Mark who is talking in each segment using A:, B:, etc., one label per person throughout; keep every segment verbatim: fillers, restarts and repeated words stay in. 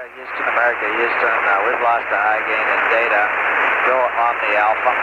A: Houston, America, Houston. Uh, we've lost the high gain in data. Go on the Alpha.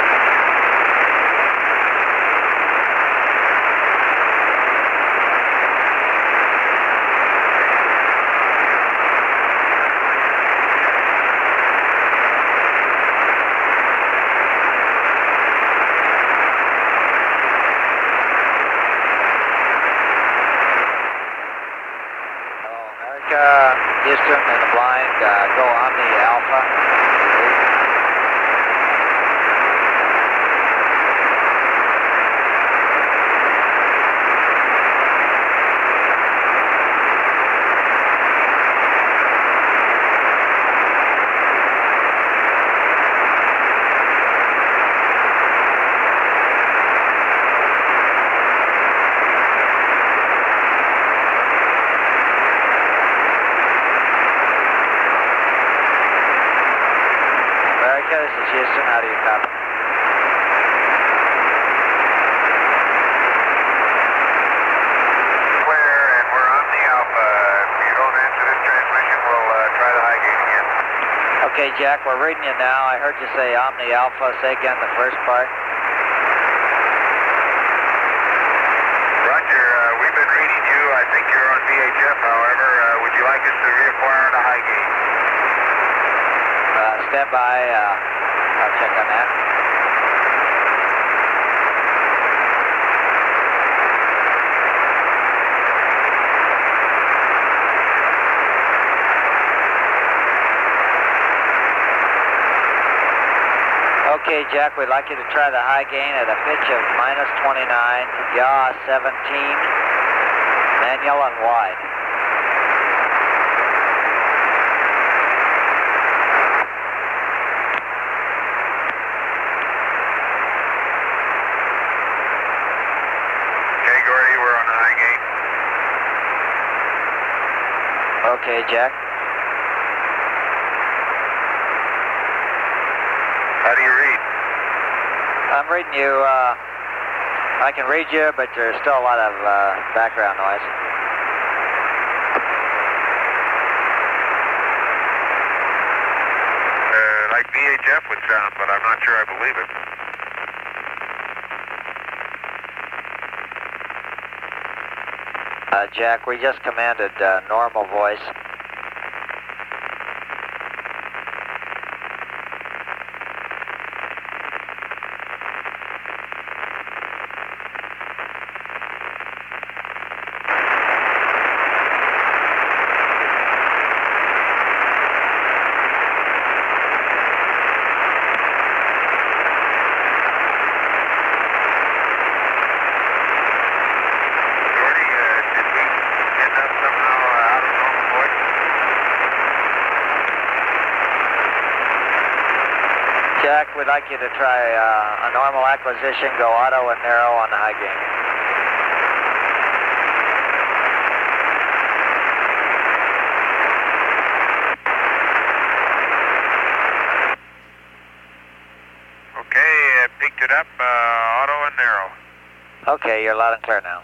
A: Houston in the blind, uh, go on the Alpha. This is Houston, how do you copy?
B: Clear, and we're on the Alpha. If you don't answer this transmission, we'll uh, try the high gain again.
A: Okay, Jack, we're reading you now. I heard you say Omni Alpha. Say again the first part.
B: Roger, uh, we've been reading you. I think you're on V H F, however. Uh, would you like us to reacquire the high gain?
A: Uh, stand by. Uh, I'll check on that. Okay, Jack, we'd like you to try the high gain at a pitch of minus twenty-nine, yaw seventeen, manual and wide. Okay, Jack.
B: How do you read?
A: I'm reading you. Uh, I can read you, but there's still a lot of uh, background noise.
B: Uh, like V H F would sound, but I'm not sure I believe it.
A: Uh, Jack, we just commanded uh, normal voice. Jack, we'd like you to try uh, a normal acquisition, go auto and narrow on the high gain.
B: Okay, uh, picked it up, uh, auto and narrow.
A: Okay, you're loud and clear now.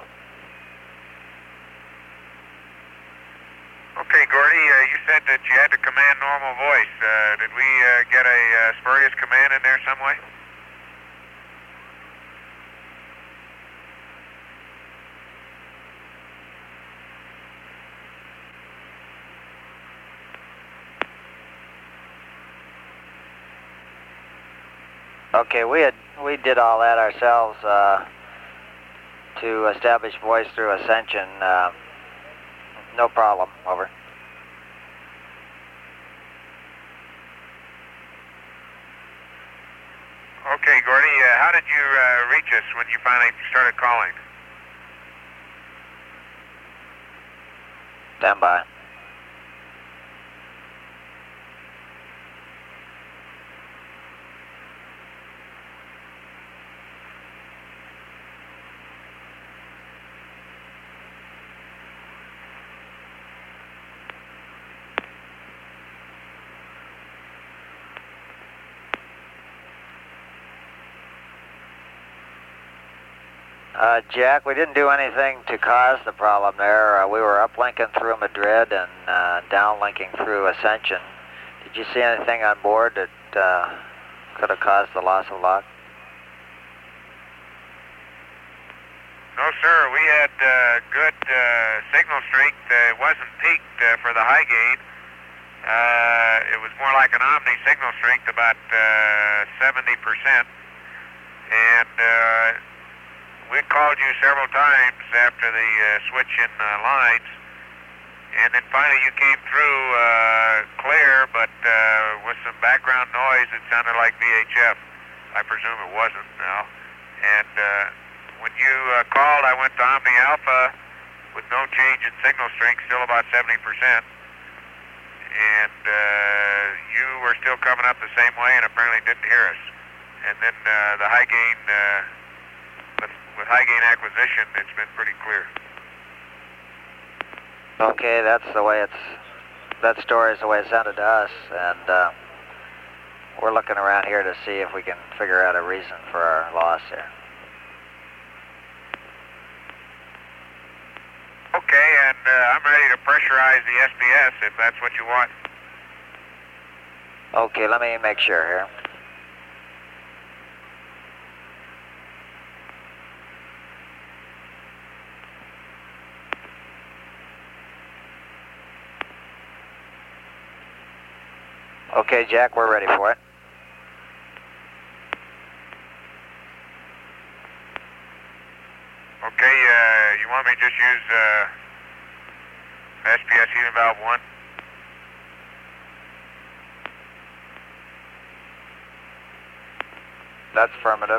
B: Okay, Gordy, uh, you said that you had to command normal voice. Uh, did we uh, get a uh, spurious command in there some way?
A: Okay, we had we did all that ourselves uh, to establish voice through Ascension. Uh, no problem. Over.
B: Okay, Gordy, uh, how did you uh, reach us when you finally started calling?
A: Stand by. Uh, Jack, we didn't do anything to cause the problem there. Uh, we were uplinking through Madrid and uh, downlinking through Ascension. Did you see anything on board that uh, could have caused the loss of lock?
B: No, sir. We had uh, good uh, signal strength. Uh, it wasn't peaked uh, for the high gain. Uh, it was more like an Omni signal strength, about uh, seventy percent. And uh, we called you several times after the uh, switch in uh, lines. And then finally you came through uh, clear, but uh, with some background noise, it sounded like V H F. I presume it wasn't now. And uh, when you uh, called, I went to Omni Alpha with no change in signal strength, still about seventy percent. And uh, you were still coming up the same way and apparently didn't hear us. And then uh, the high gain, uh, with, with high gain acquisition, it's been pretty clear.
A: Okay, that's the way it's, that story is the way it sounded to us. And uh, we're looking around here to see if we can figure out a reason for our loss here.
B: Okay, and uh, I'm ready to pressurize the S B S if that's what you want.
A: Okay, let me make sure here. Okay, Jack, we're ready for it.
B: Okay, uh, you want me to just use uh, S P S helium valve one?
A: That's affirmative.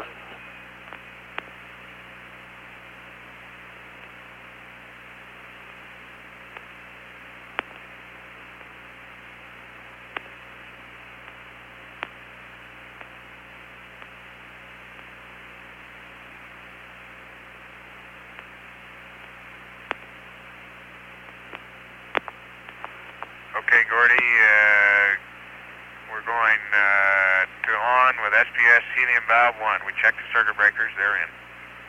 B: Okay, Gordy, uh, we're going uh, to on with S P S helium valve one. We checked the circuit breakers, they're in.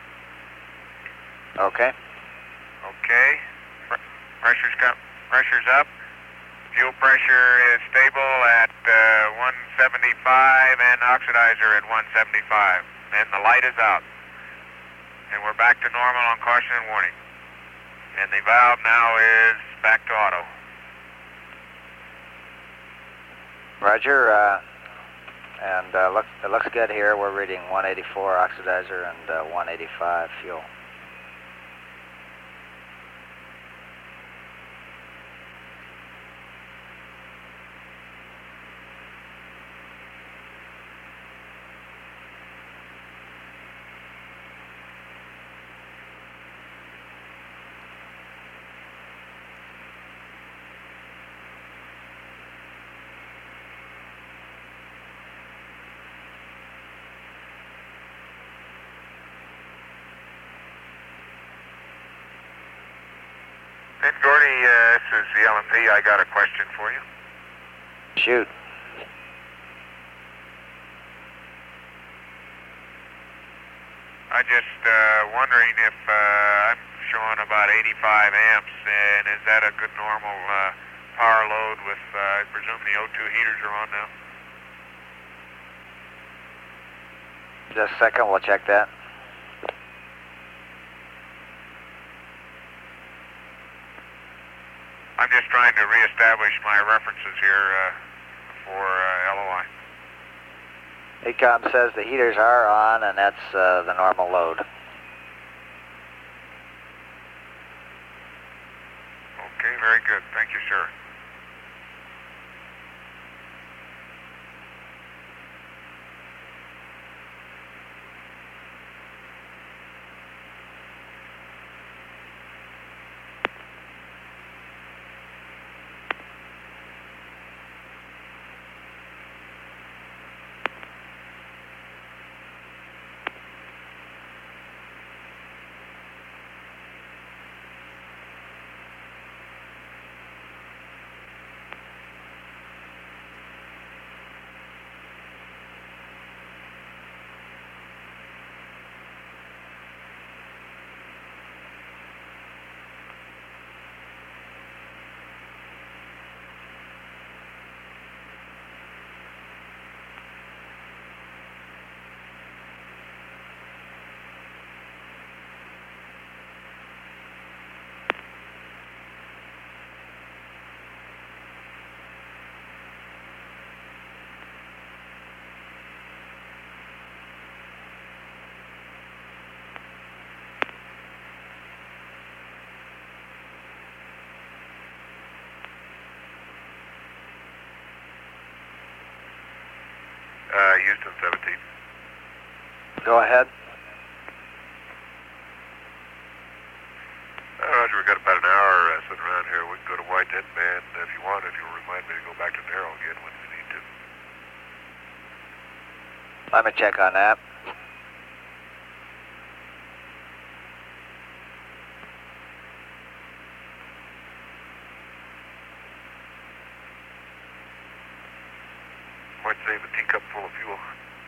A: Okay.
B: Okay, Pr- pressure's, come, pressure's up. Fuel pressure is stable at uh, one seventy-five and oxidizer at one seventy-five. And the light is out. And we're back to normal on caution and warning. And the valve now is back to auto.
A: Roger, uh, and uh, look, it looks good here. We're reading one eighty-four oxidizer and uh, one eighty-five fuel.
B: And Gordy, uh, this is the L M P. I got a question for you.
A: Shoot.
B: I just uh, wondering if uh, I'm showing about eighty-five amps, and is that a good normal uh, power load with, uh, I presume the O two heaters are on now?
A: Just a second, we'll check that.
B: I'm just trying to reestablish my references here uh, for uh, L O I.
A: E COM says the heaters are on, and that's uh, the normal load.
B: Okay, very good. Thank you, sir. Uh, Houston seventeen.
A: Go ahead.
B: Uh, Roger, we've got about an hour uh, sitting around here. We can go to White Dead Band if you want, if you'll remind me to go back to Narrow again when we need to.
A: Let me check on that.
B: Might save a teacup full of fuel.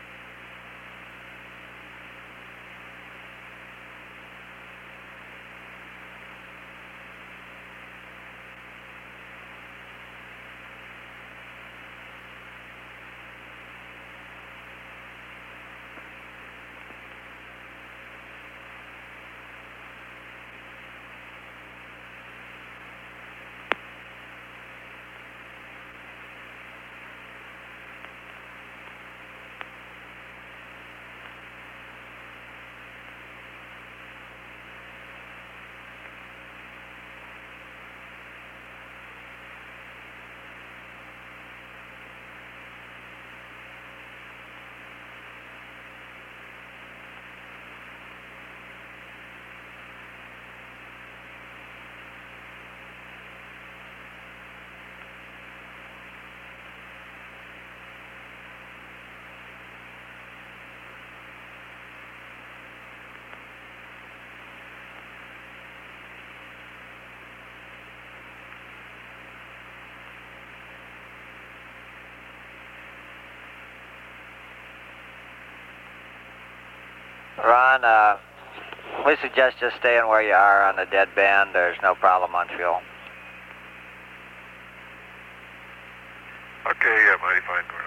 A: Ron, uh, we suggest just staying where you are on the dead band. There's no problem on fuel.
B: Okay, yeah, mighty fine, Gordon.